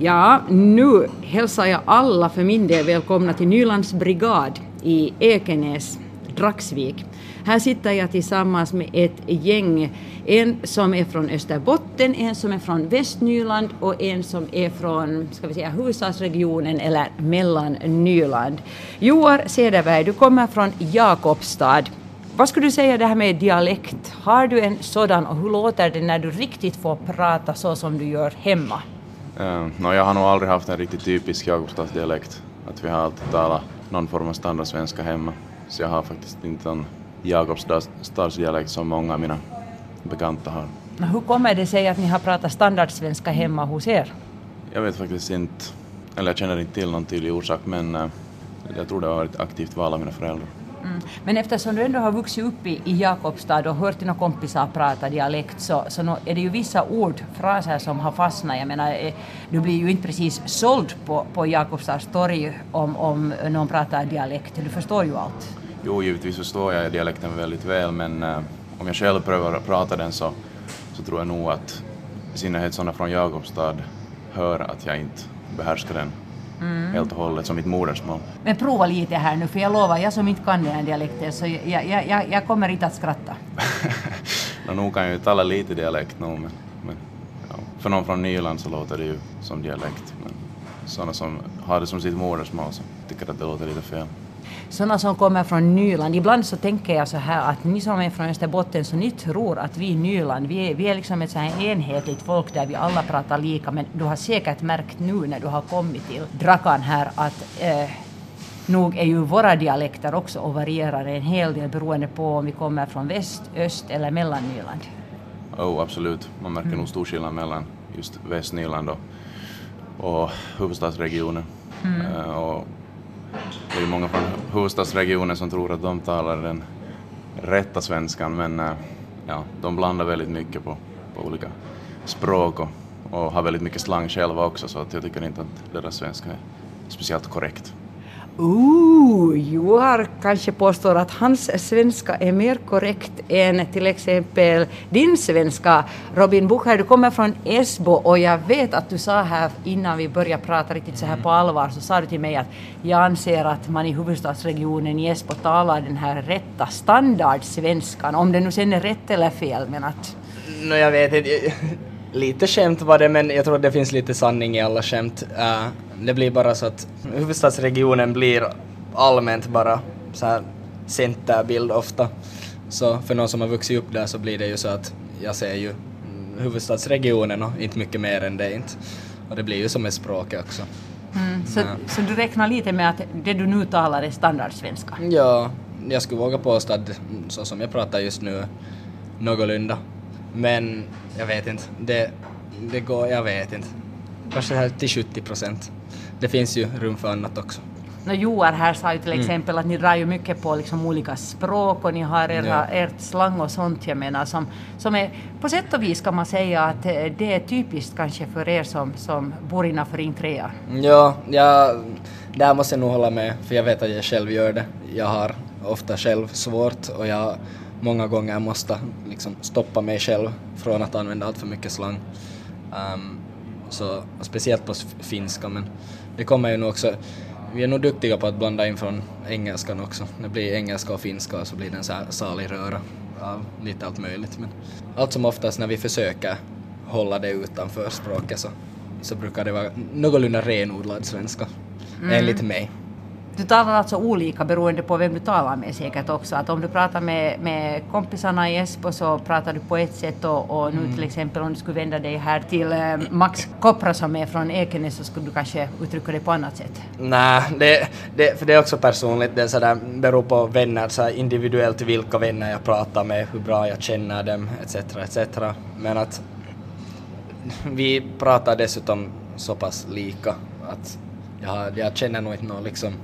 Ja, nu hälsar jag alla för min del välkomna till Nylands brigad i Ekenäs, Dragsvik. Här sitter jag tillsammans med ett gäng, en som är från Österbotten, en som är från Västnyland och en som är från, ska vi säga, huvudstadsregionen eller Mellannyland. Joar Cederberg, du kommer från Jakobstad. Vad skulle du säga det här med dialekt? Har du en sådan och hur låter det när du riktigt får prata så som du gör hemma? Jag har nog aldrig haft en riktigt typisk Jakobstadsdialekt. Att vi har alltid talat någon form av standardsvenska hemma. Så jag har faktiskt inte en Jakobstadsdialekt som många av mina bekanta har. Hur kommer det sig att ni har pratat standardsvenska hemma hos er? Jag vet faktiskt inte, eller jag känner inte till någon tydlig orsak, men jag tror det har varit ett aktivt val av mina föräldrar. Men eftersom du ändå har vuxit upp i Jakobstad och hört dina kompisar prata dialekt så är det ju vissa ordfraser som har fastnat. Jag menar, du blir ju inte precis såld på Jakobstads torg om någon pratar dialekt. Du förstår ju allt. Jo, givetvis förstår jag dialekten väldigt väl, men om jag själv prövar att prata den så tror jag nog att i synnerhet sådana från Jakobstad hör att jag inte behärskar den helt och hållet som mitt modersmål. Men prova lite här nu, för jag lovar, jag som inte kan den här dialekten så jag kommer inte att skratta. Nog kan jag ju tala lite dialekt nu, men ja, för någon från Nyland så låter det ju som dialekt. Men sådana som har det som sitt modersmål så tycker att det låter lite fel. Sådana som kommer från Nyland, ibland så tänker jag så här att ni som är från Österbotten så ni tror att vi i Nyland, vi är liksom ett så här enhetligt folk där vi alla pratar lika, men du har säkert märkt nu när du har kommit till Drakan här att nog är ju våra dialekter också och varierar en hel del beroende på om vi kommer från väst, öst eller Mellannyland. Absolut. Man märker nog stor skillnad mellan just Västnyland och huvudstadsregionen. Och det är många från huvudstadsregionen som tror att de talar den rätta svenskan, men de blandar väldigt mycket på olika språk och har väldigt mycket slang själva också, så att jag tycker inte att deras svenska är speciellt korrekt. Joar kanske påstår att hans svenska är mer korrekt än till exempel din svenska. Robin Bucher, du kommer från Esbo och jag vet att du sa här innan vi började prata riktigt så här på allvar, så sa du till mig att jag anser att man i huvudstadsregionen i Esbo talar den här rätta standardsvenskan, om det nu sen är rätt eller fel, men att... Jag vet inte, lite skämt var det, men jag tror det finns lite sanning i alla skämt. Det blir bara så att huvudstadsregionen blir allmänt bara så här centerbild ofta. Så för någon som har vuxit upp där så blir det ju så att jag ser ju huvudstadsregionen och inte mycket mer än det inte. Och det blir ju som ett språk också. Så du räknar lite med att det du nu talar är standardsvenska? Ja, jag skulle våga påstå att så som jag pratar just nu någorlunda. Men jag vet inte, det går, jag vet inte. Kanske här till 70%. Det finns ju rum för annat också. Joar här sa ju till exempel att ni drar ju mycket på liksom olika språk och ni har ert slang och sånt, jag menar, som är, på sätt och vis kan man säga att det är typiskt kanske för er som bor innanför Ring 3. Ja, där måste jag nog hålla med, för jag vet att jag själv gör det. Jag har ofta själv svårt och jag många gånger måste liksom stoppa mig själv från att använda allt för mycket slang. Så speciellt på finska, men det kommer ju nog också, vi är nog duktiga på att blanda in från engelskan också. Det blir engelska och finska och så blir det en så här salig röra av lite allt möjligt. Men allt som oftast när vi försöker hålla det utanför språket så brukar det vara någorlunda renodlad svenska, enligt mig. Du talar alltså olika beroende på vem du talar med säkert också. Att om du pratar med kompisarna i Esbo så pratar du på ett sätt och nu till exempel om du skulle vända dig här till Max Kopra som är från Ekenäs så skulle du kanske uttrycka det på annat sätt. Nej, för det är också personligt. Det är sådär, beror på vänner, så individuellt vilka vänner jag pratar med, hur bra jag känner dem, etc. Men att vi pratar dessutom så pass lika att jag känner nog inte någon liksom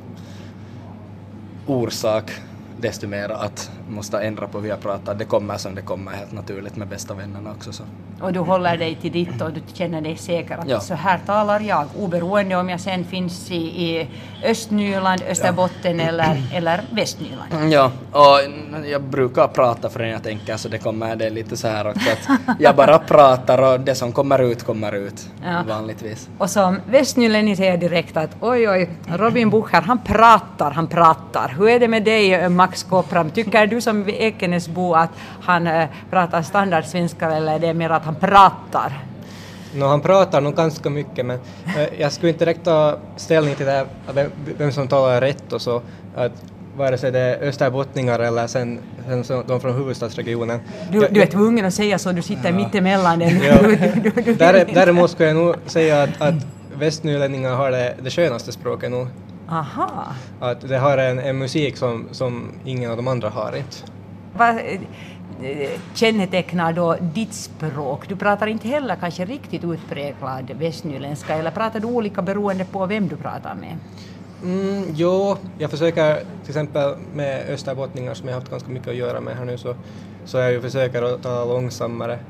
orsak desto mer att måste ändra på hur jag pratar. Det kommer som det kommer helt naturligt med bästa vännerna också. Så. Och du håller dig till ditt och du känner dig säker att Ja. så här talar jag, oberoende om jag sen finns i Östnyland, Österbotten eller Västnyland. Ja, och jag brukar prata förrän jag tänker, så det kommer det lite så här också att jag bara pratar och det som kommer ut Ja. vanligtvis. Och som västnylänning säger jag direkt att oj, Robin Bucher, han pratar. Hur är det med dig, Max Kopram? Tycker du som Ekenäsbo att han pratar standardsvenska eller är det mer att han pratar? Han pratar nog ganska mycket, men jag skulle inte direkt ta ställning till det här, vem som talar rätt och så, att vare sig det är österbottningar eller sen de från huvudstadsregionen. Du är tvungen att säga så, du sitter mitt emellan den. Ja. Däremot skulle jag nog säga att västnylänningar har det skönaste språket nog. Aha. Att det har en musik som ingen av de andra har inte. Vad kännetecknar då ditt språk? Du pratar inte heller kanske riktigt utpräglad västnyländska, eller pratar du olika beroende på vem du pratar med? Jo, jag försöker till exempel med österbottningar som jag har haft ganska mycket att göra med här nu, så jag försöker att tala långsammare.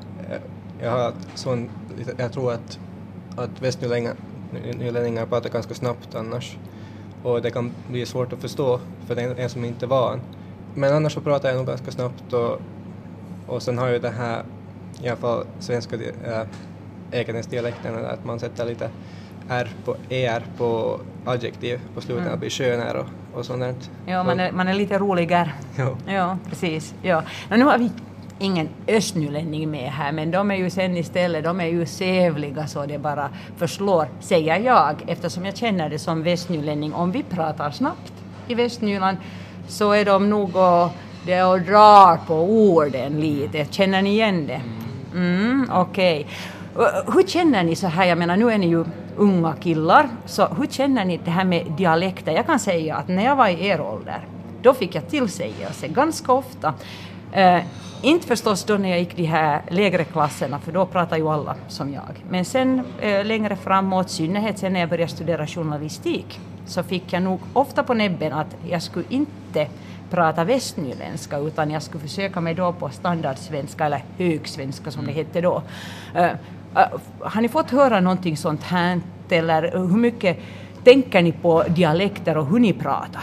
Jag tror att västnylänningar pratar ganska snabbt annars, och det kan bli svårt att förstå för den som inte är van. Men annars så pratar jag nog ganska snabbt, och sen har ju det här, i alla fall svenska Ekenäs-dialekten, att man sätter lite er på adjektiv på slutet, att bli skönare och sånt där. Ja, man är lite roligare. Ja, precis. Ja. Nu har vi ingen östnylänning med här, men de är ju sen istället, de är ju sävliga så det bara förslår, säger jag, eftersom jag känner det som västnylänning. Om vi pratar snabbt i Västnyland så är de nog och drar på orden lite. Känner ni igen det? Okej. Hur känner ni så här? Jag menar, nu är ni ju unga killar, så hur känner ni det här med dialekter? Jag kan säga att när jag var i er ålder, då fick jag tillsägelse ganska ofta. Inte förstås då när jag gick de här lägre klasserna, för då pratar ju alla som jag. Men sen längre framåt, synnerhet sen när jag började studera journalistik, så fick jag nog ofta på näbben att jag skulle inte prata västnyländska, utan jag skulle försöka mig då på standardsvenska eller högsvenska som det hette då. Har ni fått höra någonting sånt här, eller hur mycket tänker ni på dialekter och hur ni pratar?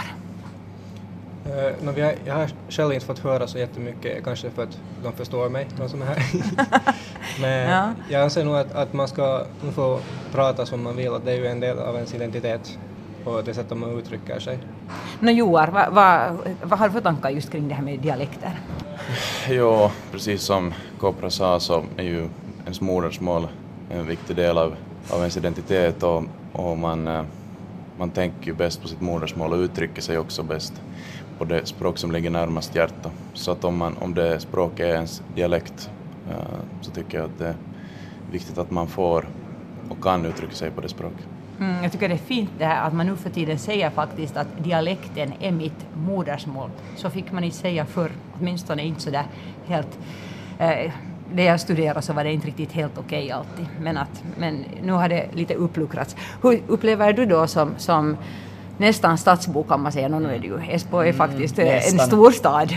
Jag har själv inte fått höra så jättemycket, kanske för att de förstår mig, de som är här. Men jag anser nog att man ska få prata som man vill, och det är ju en del av ens identitet och det sättet man uttrycker sig. Joar, vad har du för tankar just kring det här med dialekter? Jo, precis som Kopra sa så är ju ens modersmål en viktig del av ens identitet, och man tänker ju bäst på sitt modersmål och uttrycker sig också bäst på det språk som ligger närmast hjärtat. Så att om det språket är ens dialekt, så tycker jag att det är viktigt att man får och kan uttrycka sig på det språket. Jag tycker det är fint det här att man nu för tiden säger faktiskt att dialekten är mitt modersmål. Så fick man inte säga förr, åtminstone inte så där helt. Det jag studerade så var det inte riktigt helt okej alltid. Men nu har det lite uppluckrats. Hur upplever du då som nästan stadsbo, kan man säga, nu är det ju, Esbo är faktiskt en storstad.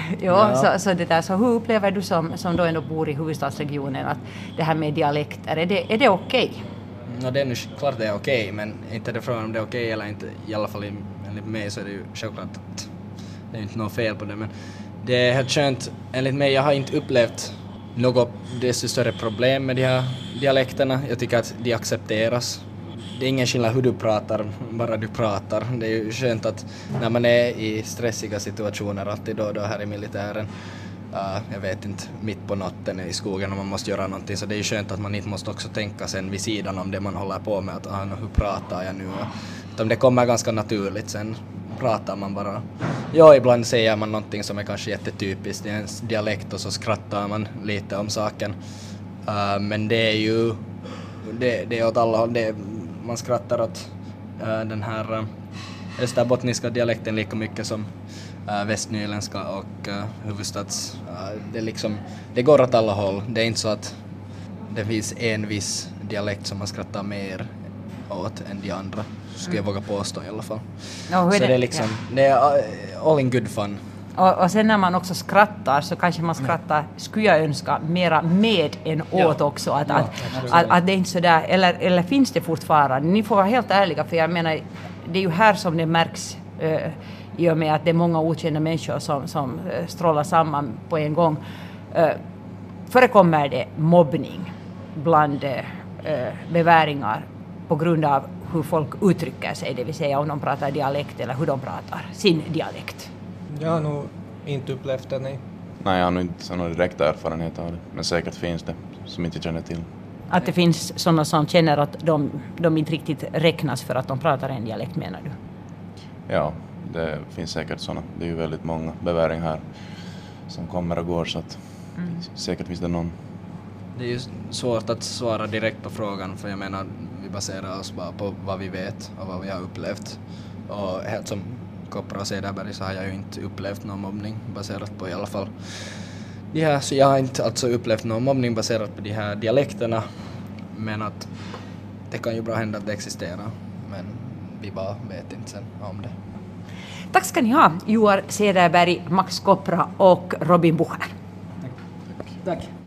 Så hur upplever du som då ändå bor i huvudstadsregionen att det här med dialekter, är det okej? Det är nu klart det är okej, men inte det frågan om det är okej eller inte, i alla fall enligt mig så är det ju självklart att det är inte något fel på det, men det är helt skönt, enligt mig, jag har inte upplevt något desto större problem med de här dialekterna. Jag tycker att de accepteras. Det är ingen skillnad hur du pratar, bara du pratar. Det är ju skönt att när man är i stressiga situationer, alltid då här i militären, jag vet inte, mitt på natten i skogen och man måste göra någonting, så det är ju skönt att man inte måste också tänka sen vid sidan om det man håller på med, att hur pratar jag nu? Utan det kommer ganska naturligt, sen pratar man bara. Ja, ibland säger man någonting som är kanske jättetypiskt i ens dialekt och så skrattar man lite om saken. Men det är ju det är åt alla håll. Man skrattar åt den här österbottniska dialekten lika mycket som västnyländska och huvudstads. Det går åt alla håll. Det är inte så att det finns en viss dialekt som man skrattar mer åt än de andra. Skulle jag våga påstå i alla fall. Så det är liksom, det är all in good fun. Och sen när man också skrattar så kanske man skrattar, skulle jag önska, mera med än åt också. Att det är inte sådär, eller finns det fortfarande? Ni får vara helt ärliga, för jag menar, det är ju här som det märks i och med att det är många okända människor som strålar samman på en gång. Förekommer det mobbning bland beväringar på grund av hur folk uttrycker sig, det vill säga om de pratar dialekt eller hur de pratar sin dialekt? Jag har nog inte upplevt det, nej. Nej, jag har nog inte någon direkt erfarenhet av det. Men säkert finns det som inte känner till. Att det finns sådana som känner att de inte riktigt räknas för att de pratar en dialekt, menar du? Ja, det finns säkert sådana. Det är ju väldigt många beväring här som kommer och går, så att säkert finns det någon. Det är ju svårt att svara direkt på frågan, för jag menar, vi baserar oss bara på vad vi vet och vad vi har upplevt. Och helt som Kopra och Cederberg så har jag ju inte upplevt någon mobbning baserat på i alla fall de här, så jag har inte alltså upplevt någon mobbning baserat på de här dialekterna, men att det kan ju bra hända att det existerar, men vi bara vet inte sen om det. Tack ska ni ha, Joar Cederberg, Max Kopra och Robin Bucher. Tack.